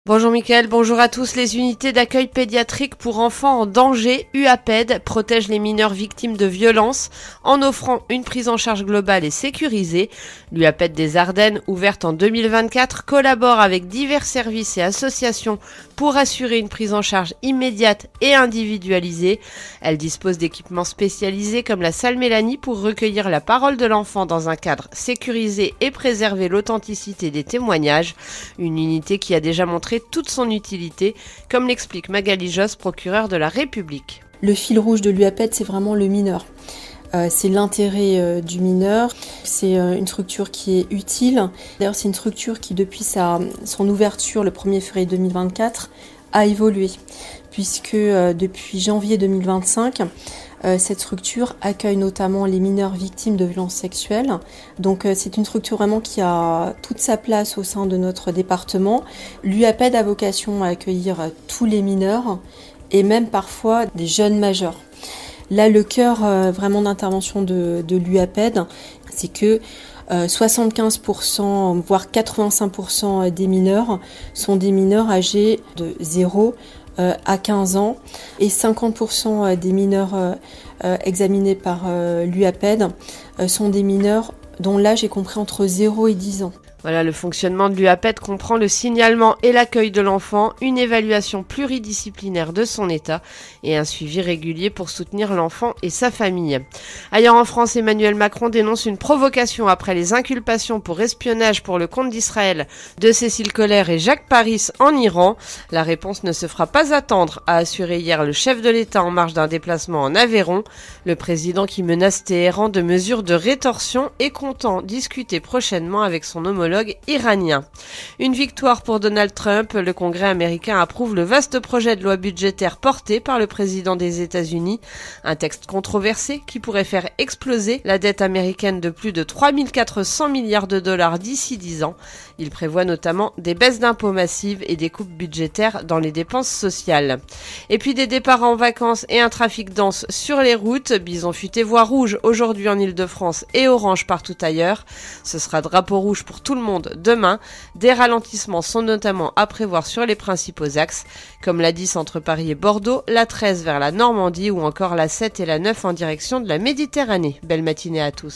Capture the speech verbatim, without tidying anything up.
Bonjour Mickaël, bonjour à tous. Les unités d'accueil pédiatrique pour enfants en danger, U A P E D, protègent les mineurs victimes de violences en offrant une prise en charge globale et sécurisée. L'U A P E D des Ardennes, ouverte en deux mille vingt-quatre, collabore avec divers services et associations pour assurer une prise en charge immédiate et individualisée. Elle dispose d'équipements spécialisés comme la salle Mélanie pour recueillir la parole de l'enfant dans un cadre sécurisé et préserver l'authenticité des témoignages. Une unité qui a déjà montré toute son utilité, comme l'explique Magali Josse, procureure de la République. Le fil rouge de l'U A P E D, c'est vraiment le mineur. Euh, c'est l'intérêt euh, du mineur. C'est euh, une structure qui est utile. D'ailleurs, c'est une structure qui, depuis sa, son ouverture le premier février deux mille vingt-quatre, a évolué. Puisque euh, depuis janvier deux mille vingt-cinq, euh, cette structure accueille notamment les mineurs victimes de violences sexuelles. Donc euh, c'est une structure vraiment qui a toute sa place au sein de notre département. L'U A P E D a vocation à accueillir euh, tous les mineurs et même parfois des jeunes majeurs. Là, le cœur euh, vraiment d'intervention de, de l'U A P E D, c'est que euh, soixante-quinze pour cent, voire quatre-vingt-cinq pour cent des mineurs sont des mineurs âgés de zéro euh, à quinze ans et cinquante pour cent des mineurs euh, euh, examinés par euh, l'U A P E D euh, sont des mineurs dont l'âge est compris entre zéro et dix ans. Voilà, le fonctionnement de l'U A P E D comprend le signalement et l'accueil de l'enfant, une évaluation pluridisciplinaire de son état et un suivi régulier pour soutenir l'enfant et sa famille. Ailleurs en France, Emmanuel Macron dénonce une provocation après les inculpations pour espionnage pour le compte d'Israël de Cécile Kohler et Jacques Paris en Iran. La réponse ne se fera pas attendre, a assuré hier le chef de l'État en marge d'un déplacement en Aveyron. Le président qui menace Téhéran de mesures de rétorsion est content discuter prochainement avec son homologue iranien. Une victoire pour Donald Trump. Le Congrès américain approuve le vaste projet de loi budgétaire porté par le président des États-Unis. Un texte controversé qui pourrait faire exploser la dette américaine de plus de trois mille quatre cents milliards de dollars d'ici dix ans. Il prévoit notamment des baisses d'impôts massives et des coupes budgétaires dans les dépenses sociales. Et puis des départs en vacances et un trafic dense sur les routes. Bison futé voie rouge aujourd'hui en Ile-de-France et orange partout ailleurs. Ce sera drapeau rouge pour tout le monde demain. Des ralentissements sont notamment à prévoir sur les principaux axes, comme la dix entre Paris et Bordeaux, la treize vers la Normandie ou encore la sept et la neuf en direction de la Méditerranée. Belle matinée à tous.